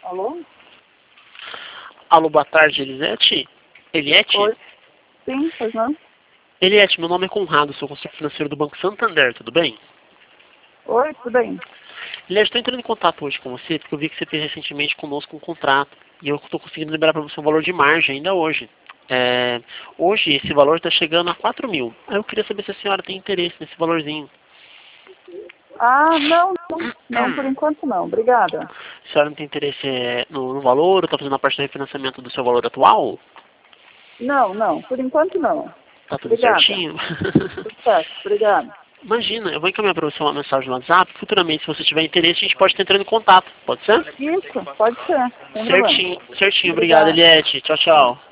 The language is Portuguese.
Alô? Alô, boa tarde, Elisete? Eliette? Oi. Sim, pois não? Eliette, meu nome é Conrado, sou consultor financeiro do Banco Santander, tudo bem? Oi, tudo bem? Eliette, estou entrando em contato hoje com você porque eu vi que você fez recentemente conosco um contrato e eu estou conseguindo liberar para você um valor de margem ainda hoje. Hoje esse valor está chegando a 4.000. Aí eu queria saber se a senhora tem interesse nesse valorzinho. Ah, não, não, por enquanto não, obrigada. A senhora não tem interesse no valor ou está fazendo a parte do refinanciamento do seu valor atual? Não, por enquanto não. Tá tudo Obrigada. certinho? Tudo certo, obrigada. Imagina, eu vou encaminhar para você uma mensagem no WhatsApp. Futuramente, se você tiver interesse, a gente pode estar entrando em contato. Pode ser? Isso, pode ser, sem problema. Certinho, certinho. Obrigado, Obrigada. Eliette. Tchau, tchau.